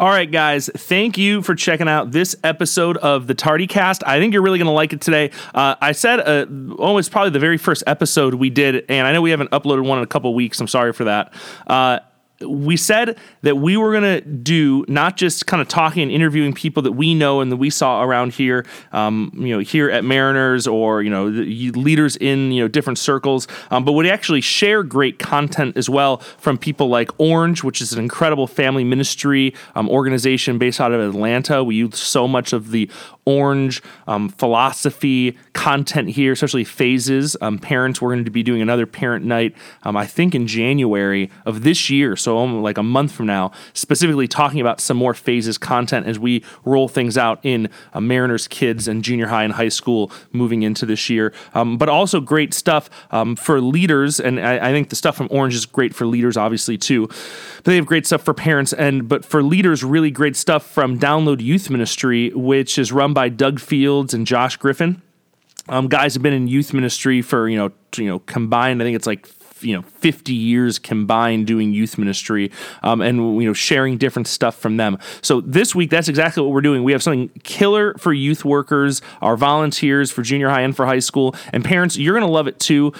All right, guys, thank you for checking out this episode of the TardyCast. I think you're really going to like it today. I said, it's probably the very first episode we did, and I know we haven't uploaded one in a couple of weeks. I'm sorry for that. We said that we were going to do not just kind of talking and interviewing people that we know and that we saw around here, here at Mariners or, the leaders in, different circles, but would actually share great content as well from people like Orange, which is an incredible family ministry organization based out of Atlanta. We use so much of the Orange philosophy content here, especially phases. Parents, we're going to be doing another parent night, I think in January of this year, so like a month from now, specifically talking about some more phases content as we roll things out in Mariners kids and junior high and high school moving into this year. But also great stuff for leaders, and I think the stuff from Orange is great for leaders, obviously, too. But they have great stuff for parents, but for leaders, really great stuff from Download Youth Ministry, which is run by Doug Fields and Josh Griffin. Guys have been in youth ministry for, combined, I think it's like 50 years combined doing youth ministry, and sharing different stuff from them. So this week, that's exactly what we're doing. We have something killer for youth workers, our volunteers for junior high and for high school, and parents. You're going to love it too.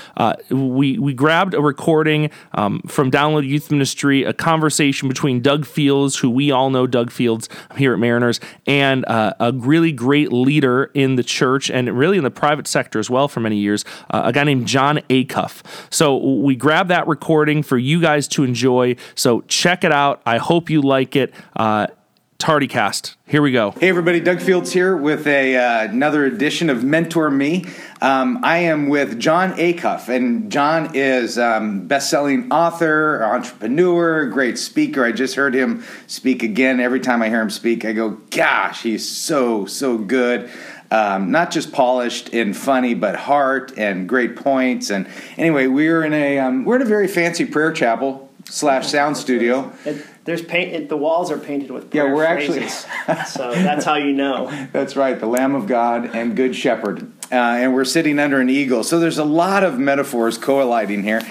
We grabbed a recording from Download Youth Ministry, a conversation between Doug Fields, who we all know Doug Fields here at Mariners, and a really great leader in the church and really in the private sector as well for many years, a guy named John Acuff. So we grabbed that recording for you guys to enjoy. So check it out. I hope you like it. TardyCast. Here we go. Hey everybody, Doug Fields here with another edition of Mentor Me. I am with John Acuff, and John is best-selling author, entrepreneur, great speaker. I just heard him speak again. Every time I hear him speak, I go, gosh, he's so good. Not just polished and funny, but heart and great points. And anyway, we're in a very fancy prayer chapel / sound studio. There's paint. The walls are painted with prayer we're phrases, so that's how you know. That's right, the Lamb of God and Good Shepherd. And we're sitting under an eagle. So there's a lot of metaphors colliding here.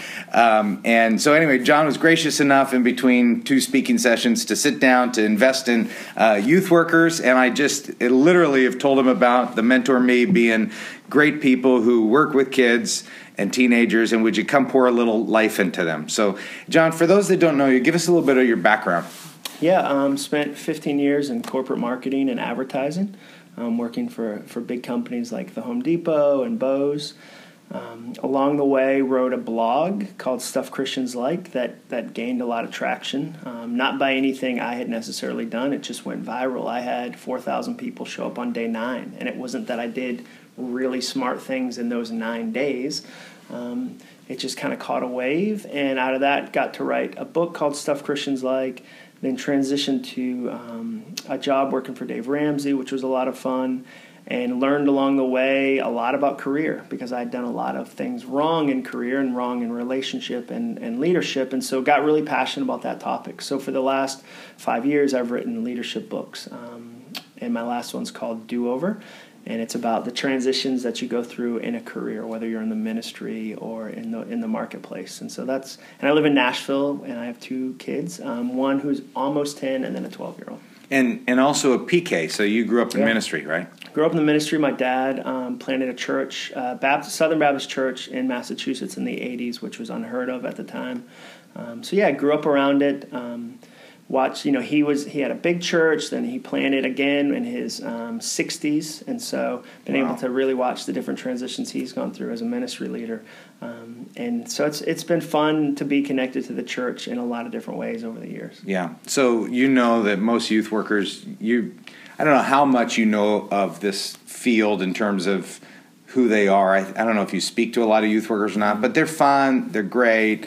And so anyway, John was gracious enough in between two speaking sessions to sit down to invest in youth workers. And I literally have told him about the Mentor Me being great people who work with kids and teenagers, and would you come pour a little life into them? So, John, for those that don't know you, give us a little bit of your background. Yeah, spent 15 years in corporate marketing and advertising, working for big companies like the Home Depot and Bose. Along the way, wrote a blog called Stuff Christians Like that gained a lot of traction. Not by anything I had necessarily done. It just went viral. I had 4,000 people show up on day 9, and it wasn't that I did really smart things in those 9 days. It just kind of caught a wave, and out of that got to write a book called Stuff Christians Like, then transitioned to a job working for Dave Ramsey, which was a lot of fun, and learned along the way a lot about career because I'd done a lot of things wrong in career and wrong in relationship and leadership, and so got really passionate about that topic. So for the last 5 years, I've written leadership books, and my last one's called Do Over. And it's about the transitions that you go through in a career, whether you're in the ministry or in the marketplace. And so and I live in Nashville, and I have 2 kids, one who's almost 10 and then a 12-year-old. And also a PK, so you grew up in ministry, right? Grew up in the ministry. My dad planted a church, Southern Baptist Church in Massachusetts in the 80s, which was unheard of at the time. I grew up around it. Watched, he had a big church, then he planted again in his 60s, and so been able to really watch the different transitions he's gone through as a ministry leader. And so it's been fun to be connected to the church in a lot of different ways over the years. Yeah. So you know that most youth workers, I don't know how much you know of this field in terms of who they are. I don't know if you speak to a lot of youth workers or not, but they're fun, they're great.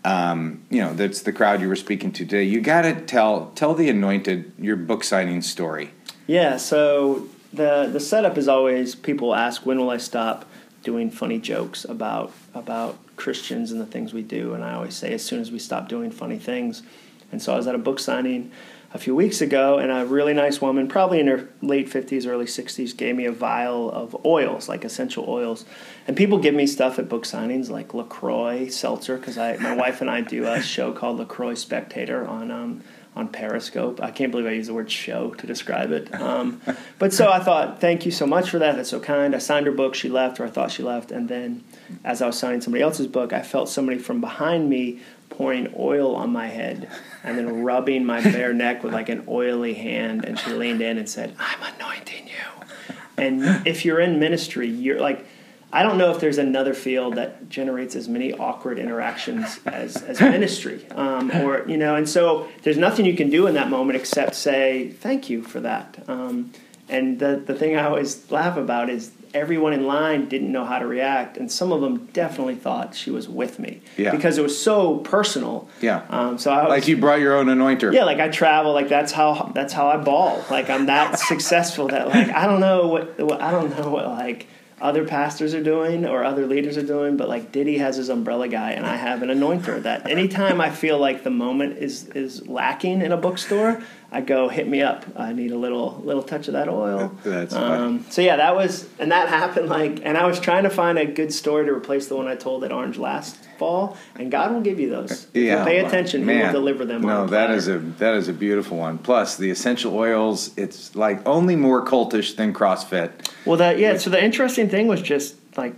That's the crowd you were speaking to today. You got to tell the Anointed your book signing story. Yeah, so the setup is always people ask, when will I stop doing funny jokes about Christians and the things we do? And I always say, as soon as we stop doing funny things. And so I was at a book signing a few weeks ago, and a really nice woman, probably in her late 50s, early 60s, gave me a vial of oils, like essential oils. And people give me stuff at book signings like LaCroix, seltzer, because my wife and I do a show called LaCroix Spectator on on Periscope. I can't believe I used the word show to describe it. But so I thought, thank you so much for that. That's so kind. I signed her book. She left, or I thought she left. And then as I was signing somebody else's book, I felt somebody from behind me pouring oil on my head and then rubbing my bare neck with like an oily hand. And she leaned in and said, I'm anointing you. And if you're in ministry, you're like, I don't know if there's another field that generates as many awkward interactions as ministry, and so there's nothing you can do in that moment except say thank you for that. And the thing I always laugh about is everyone in line didn't know how to react, and some of them definitely thought she was with me because it was so personal. Yeah. So I was, like you brought your own anointer. Yeah, like I travel, like that's how I ball. Like I'm that successful that like I don't know what like other pastors are doing or other leaders are doing, but like Diddy has his umbrella guy and I have an anointer that anytime I feel like the moment is lacking in a bookstore, I go, hit me up. I need a little touch of that oil. That's funny. So yeah, that happened and I was trying to find a good story to replace the one I told at Orange last fall, and God will give you those. If you pay attention, He will deliver them. No, that is a beautiful one. Plus the essential oils, it's like only more cultish than CrossFit. Well, so the interesting thing was just like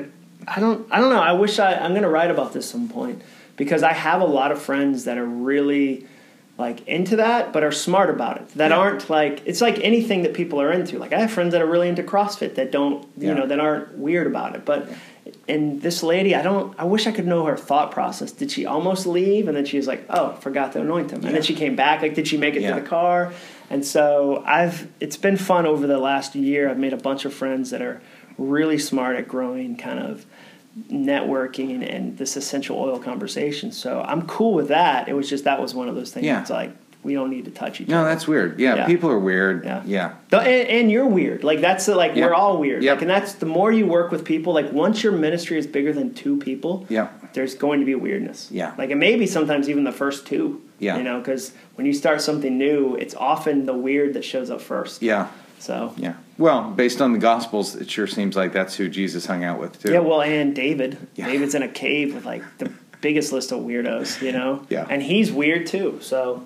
I don't know. I wish I'm going to write about this some point because I have a lot of friends that are really like into that, but are smart about it. That aren't like, it's like anything that people are into. Like I have friends that are really into CrossFit that don't, that aren't weird about it. But and this lady, I wish I could know her thought process. Did she almost leave and then she was like, oh, forgot to anoint them, and then she came back? Like, did she make it to the car? And so it's been fun over the last year. I've made a bunch of friends that are really smart at growing kind of networking and this essential oil conversation. So I'm cool with that. It was just that was one of those things. It's like we don't need to touch each other. No, that's weird. Yeah, people are weird. Yeah. And you're weird. Like that's we're all weird. Yep. Like, and that's the more you work with people. Like once your ministry is bigger than 2 people, there's going to be weirdness. Yeah. Like, and maybe sometimes even the first 2. Yeah. Because when you start something new, it's often the weird that shows up first. Yeah. So. Yeah. Well, based on the Gospels, it sure seems like that's who Jesus hung out with too. Yeah. Well, and David. Yeah. David's in a cave with like the biggest list of weirdos. Yeah. And he's weird too. So.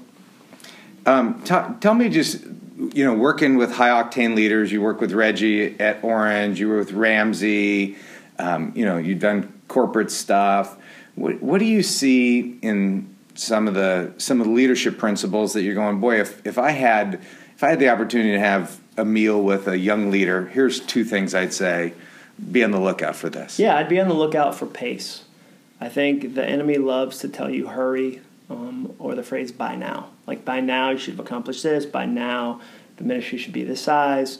Tell me just, working with high octane leaders, you work with Reggie at Orange, you were with Ramsey, you've done corporate stuff. What do you see in some of the leadership principles that you're going, boy, if I had the opportunity to have a meal with a young leader, here's 2 things I'd say, be on the lookout for this. Yeah, I'd be on the lookout for pace. I think the enemy loves to tell you hurry, or the phrase by now. Like by now you should have accomplished this, by now the ministry should be this size.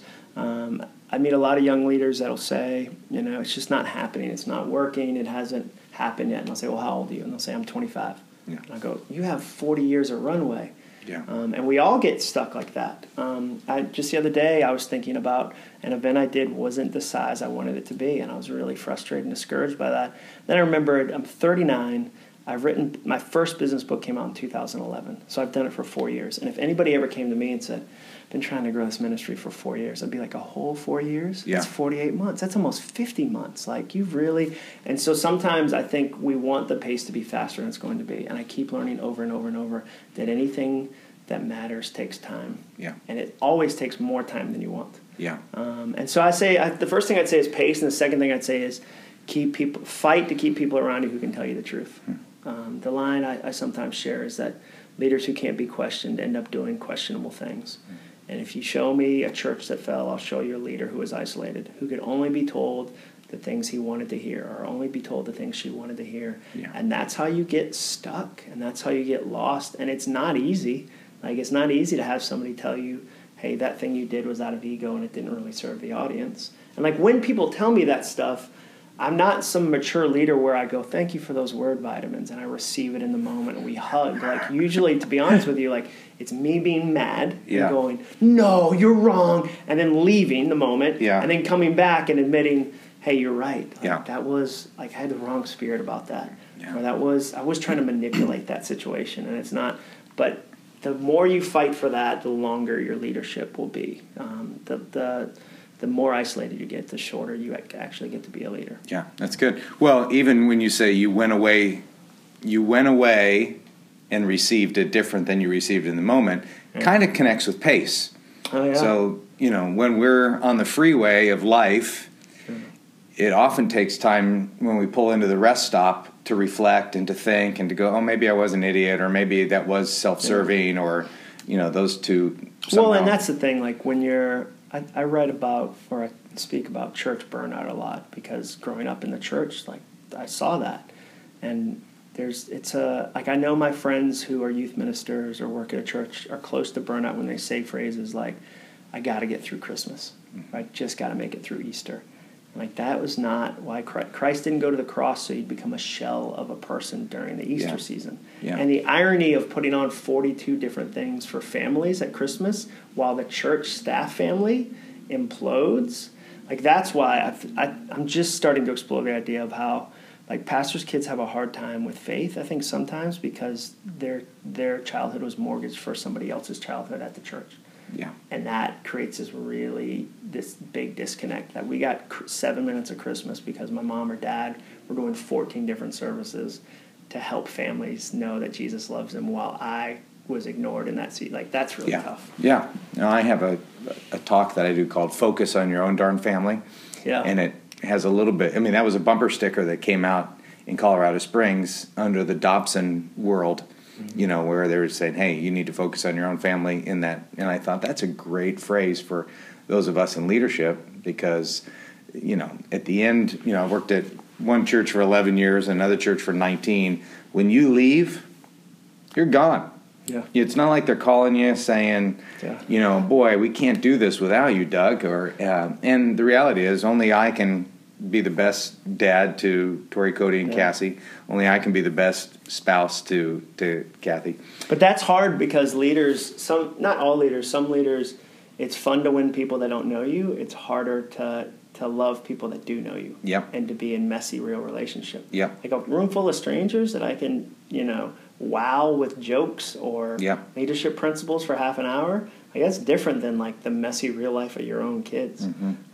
I meet a lot of young leaders that'll say, it's just not happening, it's not working, it hasn't happened yet. And I'll say, well, how old are you? And they'll say, I'm 25. Yeah. And I go, you have 40 years of runway. Yeah. And we all get stuck like that. Just the other day I was thinking about an event I did wasn't the size I wanted it to be, and I was really frustrated and discouraged by that. Then I remembered I'm 39. I've written, my first business book came out in 2011, so I've done it for 4 years. And if anybody ever came to me and said, I've been trying to grow this ministry for 4 years, I'd be like, a whole 4 years? Yeah. That's 48 months. That's almost 50 months. Like, you've really... And so sometimes I think we want the pace to be faster than it's going to be. And I keep learning over and over and over that anything that matters takes time. Yeah. And it always takes more time than you want. Yeah. And so I say, the first thing I'd say is pace, and the second thing I'd say is fight to keep people around you who can tell you the truth. The line I sometimes share is that leaders who can't be questioned end up doing questionable things. And if you show me a church that fell, I'll show you a leader who is isolated, who could only be told the things he wanted to hear, or only be told the things she wanted to hear. Yeah. And that's how you get stuck, and that's how you get lost. And it's not easy. Like, it's not easy to have somebody tell you, hey, that thing you did was out of ego and it didn't really serve the audience. And like, when people tell me that stuff, I'm not some mature leader where I go, thank you for those word vitamins, and I receive it in the moment and we hug. Like, usually, to be honest with you, like, it's me being mad and going, no, you're wrong, and then leaving the moment, and then coming back and admitting, hey, you're right. Like, that was, like, I had the wrong spirit about that. Or I was trying to manipulate that situation, and it's not. But the more you fight for that, the longer your leadership will be. The more isolated you get, the shorter you actually get to be a leader. Yeah, that's good. Well, even when you say you went away and received it different than you received in the moment kind of connects with pace. Oh, yeah. So, when we're on the freeway of life, it often takes time when we pull into the rest stop to reflect and to think and to go, oh, maybe I was an idiot, or maybe that was self-serving, or, those two. Somehow. Well, and that's the thing, like when I write about, or I speak about church burnout a lot, because growing up in the church, like I saw that. And I know my friends who are youth ministers or work at a church are close to burnout when they say phrases like, I got to get through Christmas. I just got to make it through Easter. Like, that was not why Christ didn't go to the cross so you'd become a shell of a person during the Easter season. Yeah. And the irony of putting on 42 different things for families at Christmas while the church staff family implodes, like, that's why I'm just starting to explore the idea of how, like, pastors' kids have a hard time with faith, I think, sometimes because their childhood was mortgaged for somebody else's childhood at the church. Yeah. And that creates this big disconnect that we got 7 minutes of Christmas because my mom or dad were doing 14 different services to help families know that Jesus loves them while I was ignored in that seat. Like, that's really tough. Yeah. Now, I have a talk that I do called Focus on Your Own Darn Family. Yeah. And it has a little bit, that was a bumper sticker that came out in Colorado Springs under the Dobson world. Where they were saying, hey, you need to focus on your own family in that. And I thought that's a great phrase for those of us in leadership because, at the end, I worked at one church for 11 years, another church for 19. When you leave, you're gone. Yeah. It's not like they're calling you saying, boy, we can't do this without you, Doug. And the reality is only I can be the best dad to Tori, Cody, and Cassie. Only I can be the best spouse to Kathy. But that's hard because leaders, not all leaders, some leaders, it's fun to win people that don't know you. It's harder to love people that do know you. Yep. And to be in messy, real relationship. Yep. Like a room full of strangers that I can, wow with jokes or leadership principles for half an hour. Like, that's different than like the messy real life of your own kids.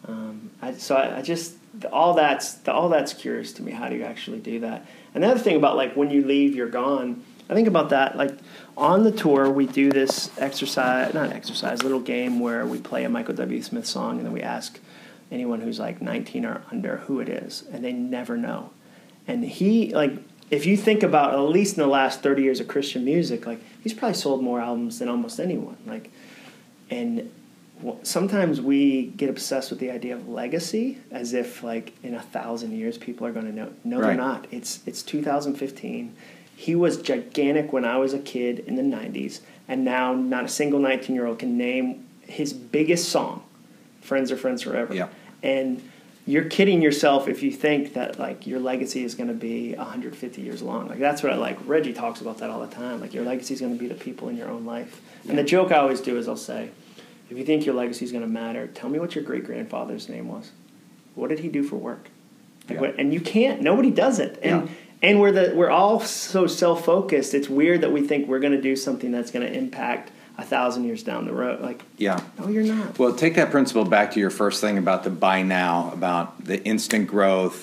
Mm-hmm. All that's curious to me. How do you actually do that? Another thing about like when you leave, you're gone. I think about that. Like on the tour, we do this little game where we play a Michael W. Smith song and then we ask anyone who's like 19 or under who it is, and they never know. And if you think about at least in the last 30 years of Christian music, like he's probably sold more albums than almost anyone. And sometimes we get obsessed with the idea of legacy as if like in 1,000 years people are going to know. No, They're not. It's 2015. He was gigantic when I was a kid in the 90s, and now not a single 19-year-old can name his biggest song, Friends Are Friends Forever. Yeah. And you're kidding yourself if you think that like your legacy is going to be 150 years long. Like that's what I like. Reggie talks about that all the time. Like your legacy is going to be the people in your own life. And the joke I always do is I'll say, if you think your legacy is going to matter, tell me what your great-grandfather's name was. What did he do for work? And you can't. Nobody does it. And we're all so self-focused. It's weird that we think we're going to do something that's going to impact 1,000 years down the road. Like, no, you're not. Well, take that principle back to your first thing about the buy now, about the instant growth.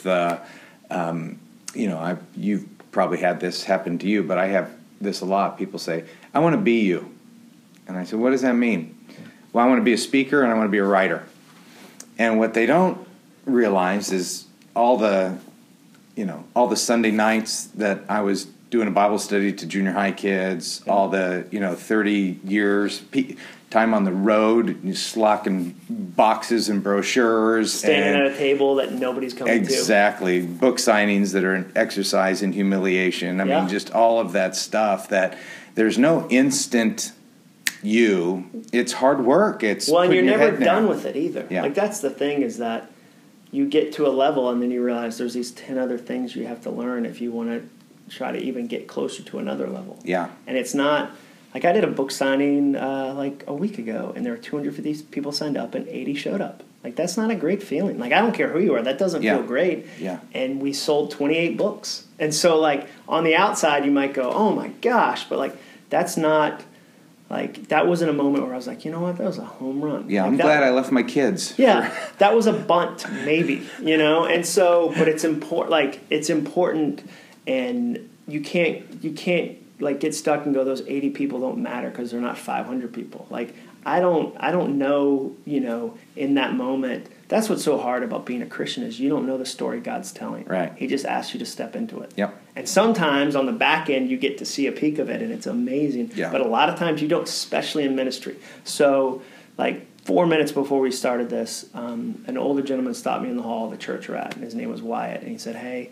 You've probably had this happen to you, but I have this a lot. People say, I want to be you. And I said, what does that mean? Well, I want to be a speaker and I want to be a writer. And what they don't realize is all the Sunday nights that I was doing a Bible study to junior high kids, all the, 30 years, time on the road, slocking boxes and brochures. Standing at a table that nobody's coming to. Exactly. Book signings that are an exercise in humiliation. I mean, just all of that stuff that there's no instant it's hard work. It's and you're never done with it either. Yeah. Like that's the thing is that you get to a level and then you realize there's these 10 other things you have to learn if you want to try to even get closer to another level. Yeah. And it's not like I did a book signing like a week ago and there were 250 people signed up and 80 showed up. Like that's not a great feeling. Like I don't care who you are, that doesn't feel great. Yeah. And we sold 28 books. And so like on the outside you might go, "Oh my gosh," but like that's not like, that wasn't a moment where I was like, you know what, that was a home run. Yeah, like, I'm glad I left my kids. Yeah, that was a bunt, maybe, and so, but it's important, and you can't like get stuck and go, those 80 people don't matter because they're not 500 people. Like I don't know, in that moment. That's what's so hard about being a Christian is you don't know the story God's telling. Right. He just asks you to step into it. Yep. And sometimes on the back end you get to see a peek of it and it's amazing. Yeah. But a lot of times you don't, especially in ministry. So like 4 minutes before we started this, an older gentleman stopped me in the hall of the church we're at, and his name was Wyatt, and he said, "Hey,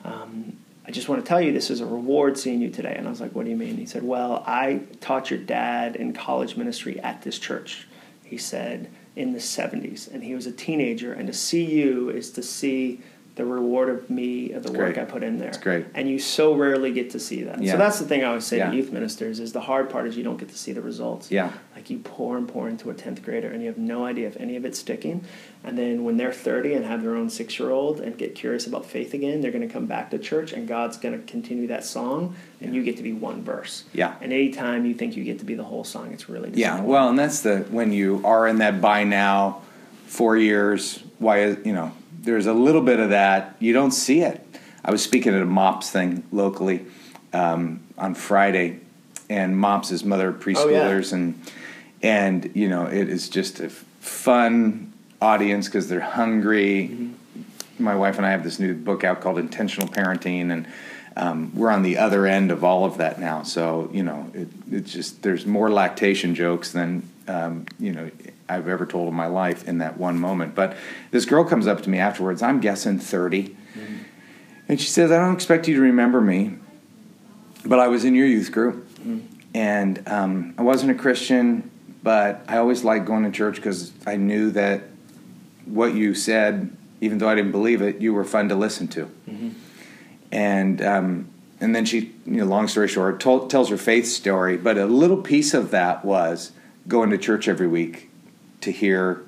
I just want to tell you this is a reward seeing you today." And I was like, "What do you mean?" He said, "Well, I taught your dad in college ministry at this church." He said, in the 70s, and he was a teenager, and to see you is to see the reward of me, of the work I put in there. That's great. And you so rarely get to see that. Yeah. So that's the thing I always say Yeah. to youth ministers is the hard part is you don't get to see the results. Yeah. Like you pour and pour into a 10th grader and you have no idea if any of it's sticking. And then when they're 30 and have their own 6-year-old and get curious about faith again, they're going to come back to church and God's going to continue that song and you get to be one verse. Yeah. And anytime you think you get to be the whole song, it's really Yeah, well, and that's when you are in that by now 4 years, there's a little bit of that. You don't see it. I was speaking at a MOPS thing locally on Friday, and MOPS is Mother of Preschoolers, and it is just a fun audience because they're hungry. Mm-hmm. My wife and I have this new book out called Intentional Parenting, and we're on the other end of all of that now. So, it's just there's more lactation jokes than, I've ever told in my life in that one moment. But this girl comes up to me afterwards, I'm guessing 30, mm-hmm. and she says, "I don't expect you to remember me, but I was in your youth group, mm-hmm. and I wasn't a Christian, but I always liked going to church because I knew that what you said, even though I didn't believe it, you were fun to listen to." Mm-hmm. And then she, long story short, tells her faith story, but a little piece of that was going to church every week to hear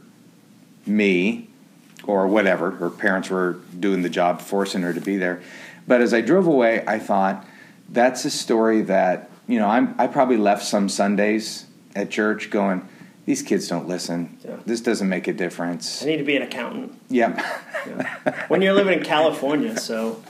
me or whatever. Her parents were doing the job, forcing her to be there. But as I drove away, I thought, that's a story that, I probably left some Sundays at church going, these kids don't listen. Yeah. This doesn't make a difference. I need to be an accountant. Yeah. When you're living in California, so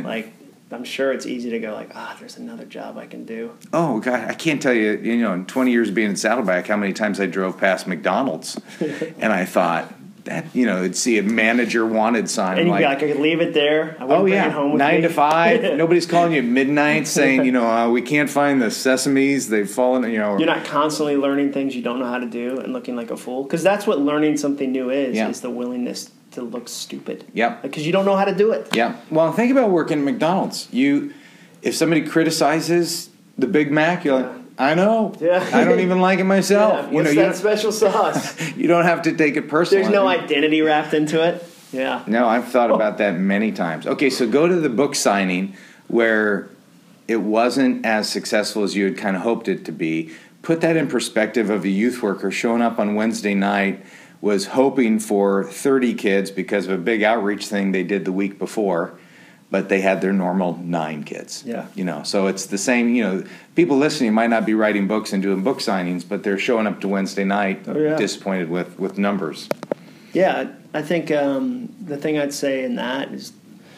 I'm sure it's easy to go there's another job I can do. Oh God, I can't tell you, in 20 years being in Saddleback, how many times I drove past McDonald's and I thought that, it'd see a manager wanted sign. And you'd be like, I could leave it there. I wouldn't bring it home with 9 me. to 5. Nobody's calling you at midnight saying, we can't find the sesames. They've fallen, You're not constantly learning things you don't know how to do and looking like a fool. Because that's what learning something new is the willingness to look stupid. Yep. Because you don't know how to do it. Yeah. Well, think about working at McDonald's. If somebody criticizes the Big Mac, you're like, I know. Yeah. I don't even like it myself. Yeah. What's that special sauce? You don't have to take it personally. There's no identity wrapped into it. Yeah. No, I've thought about that many times. Okay, so go to the book signing where it wasn't as successful as you had kind of hoped it to be. Put that in perspective of a youth worker showing up on Wednesday night, was hoping for 30 kids because of a big outreach thing they did the week before, but they had their normal 9 kids. Yeah. So it's the same, people listening might not be writing books and doing book signings, but they're showing up to Wednesday night disappointed with numbers. Yeah, I think the thing I'd say in that is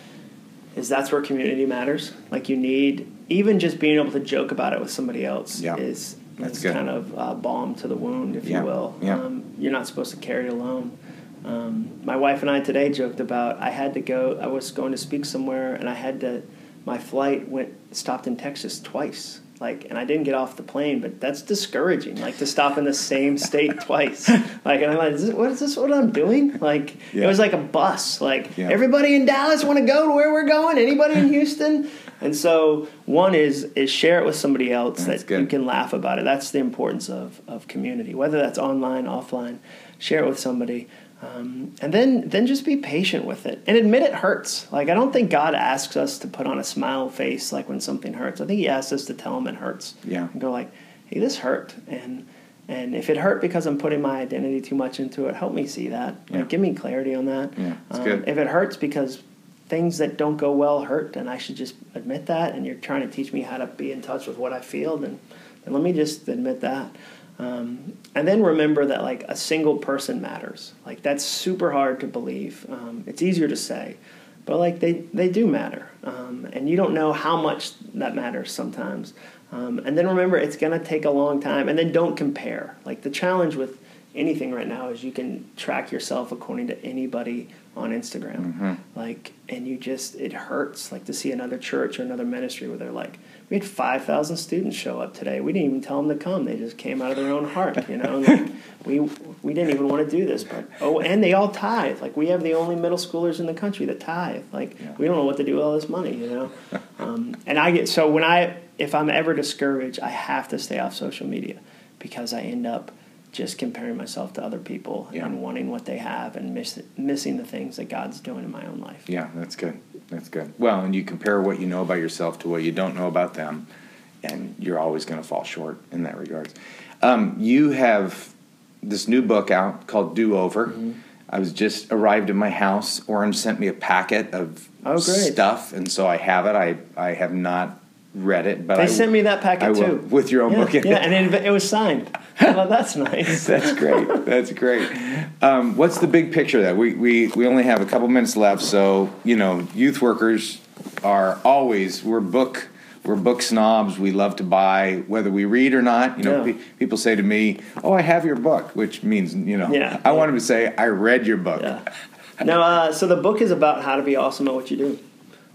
that's where community matters. Like you need, even just being able to joke about it with somebody else is kind of balm to the wound, if you will. Yeah. You're not supposed to carry it alone. My wife and I today joked about I was going to speak somewhere and my flight stopped in Texas twice. And I didn't get off the plane, but that's discouraging, to stop in the same state twice. And I'm like, is this what I'm doing? It was like a bus. Everybody in Dallas want to go to where we're going? Anybody in Houston? And so one is share it with somebody else you can laugh about it. That's the importance of community, whether that's online, offline. Share it with somebody. And then just be patient with it and admit it hurts. I don't think God asks us to put on a smile face when something hurts. I think he asks us to tell him it hurts. Yeah. And go hey, this hurt. And if it hurt because I'm putting my identity too much into it, help me see that. Yeah. Give me clarity on that. Yeah, that's good. If it hurts because things that don't go well hurt, and I should just admit that, and you're trying to teach me how to be in touch with what I feel, then let me just admit that. And then remember that a single person matters. That's super hard to believe. It's easier to say, but they do matter. And you don't know how much that matters sometimes. And then remember, it's going to take a long time. And then don't compare. Like, the challenge with anything right now is you can track yourself according to anybody on Instagram. Like, and it hurts, like, to see another church or another ministry where they're like, we had 5,000 students show up today. We didn't even tell them to come. They just came out of their own heart, you know. Like, we didn't even want to do this, but and they all tithe. Like, we have the only middle schoolers in the country that tithe. Like, we don't know what to do with all this money, you know. And if I'm ever discouraged, I have to stay off social media, because I end up just comparing myself to other people and wanting what they have and missing the things that God's doing in my own life. Yeah, that's good. That's good. Well, and you compare what you know about yourself to what you don't know about them, and you're always going to fall short in that regard. You have this new book out called Do Over. I was just arrived at my house. Orange sent me a packet of stuff, and so I have it. I have not read it, but they sent me that packet too, with your own book in it. Yeah, and it was signed. Well, that's nice. That's great. That's great. What's the big picture of that? We only have a couple minutes left, so youth workers are always we're book snobs. We love to buy whether we read or not. People say to me, "Oh, I have your book," which means I want them to say, "I read your book." Yeah. No, so the book is about how to be awesome at what you do.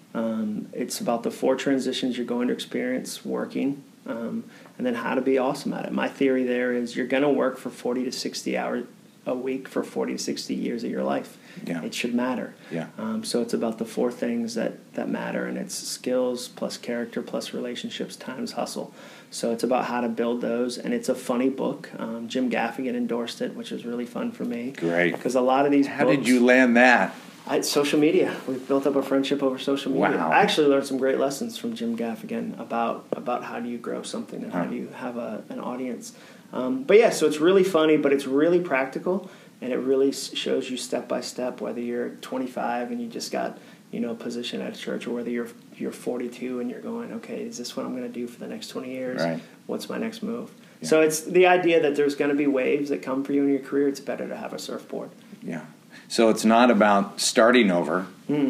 It's about the 4 transitions you're going to experience working, and then how to be awesome at it. My theory there is you're going to work for 40 to 60 hours a week for 40 to 60 years of your life. Yeah. It should matter. Yeah. So it's about the 4 things that matter, and it's skills plus character plus relationships times hustle. So it's about how to build those, and it's a funny book. Jim Gaffigan endorsed it, which was really fun for me. Great. Because a lot of these How did you land that? Social media. We've built up a friendship over social media. Wow. I actually learned some great lessons from Jim Gaffigan about how do you grow something and how do you have an audience. But yeah, so it's really funny, but it's really practical, and it really shows you step by step, whether you're 25 and you just got position at a church, or whether you're 42 and you're going, okay, is this what I'm going to do for the next 20 years? Right. What's my next move? Yeah. So it's the idea that there's going to be waves that come for you in your career. It's better to have a surfboard. Yeah. So it's not about starting over.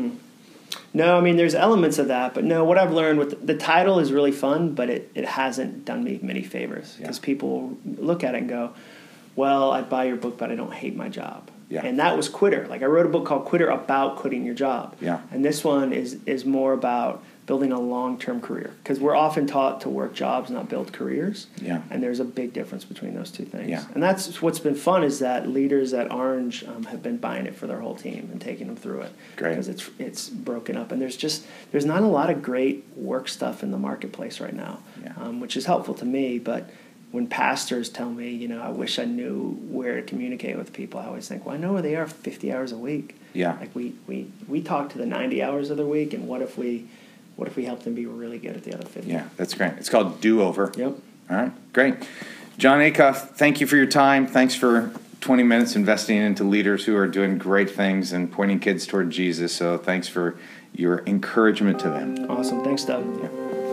No, I mean, there's elements of that, but no, what I've learned with the title is really fun, but it hasn't done me many favors, because people look at it and go, well, I'd buy your book, but I don't hate my job. Yeah. And that was Quitter. Like, I wrote a book called Quitter about quitting your job. Yeah. And this one is more about building a long-term career, because we're often taught to work jobs, not build careers. Yeah. And there's a big difference between those two things. Yeah. And that's what's been fun, is that leaders at Orange have been buying it for their whole team and taking them through it. Great. Because it's broken up, and there's not a lot of great work stuff in the marketplace right now, which is helpful to me. But when pastors tell me, I wish I knew where to communicate with people, I always think, well, I know where they are 50 hours a week. Yeah. Like, we talk to the 90 hours of their week, and what if we help them be really good at the other 50? Yeah, that's great. It's called Do Over. Yep. All right, great. John Acuff, thank you for your time. Thanks for 20 minutes investing into leaders who are doing great things and pointing kids toward Jesus. So thanks for your encouragement to them. Awesome. Thanks, Doug. Yeah.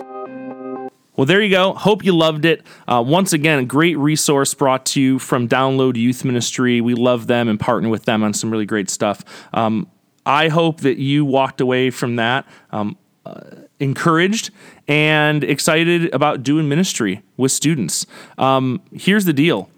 Well, there you go. Hope you loved it. Once again, a great resource brought to you from Download Youth Ministry. We love them and partner with them on some really great stuff. I hope that you walked away from that encouraged and excited about doing ministry with students. Here's the deal.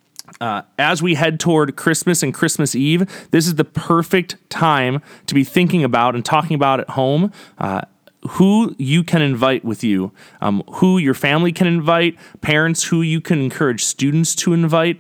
As we head toward Christmas and Christmas Eve, this is the perfect time to be thinking about and talking about at home who you can invite with you, who your family can invite, parents who you can encourage students to invite,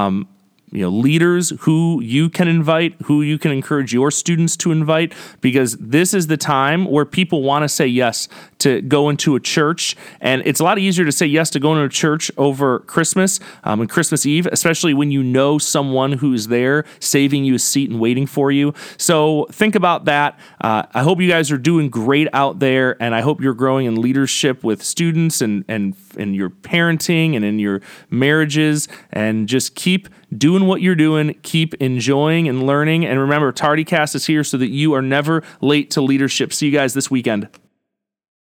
leaders who you can invite, who you can encourage your students to invite, because this is the time where people want to say yes to go into a church. And it's a lot easier to say yes to going to a church over Christmas and Christmas Eve, especially when you know someone who's there saving you a seat and waiting for you. So think about that. I hope you guys are doing great out there, and I hope you're growing in leadership with students and in your parenting and in your marriages, and just keep doing what you're doing, keep enjoying and learning. And remember, TardyCast is here so that you are never late to leadership. See you guys this weekend.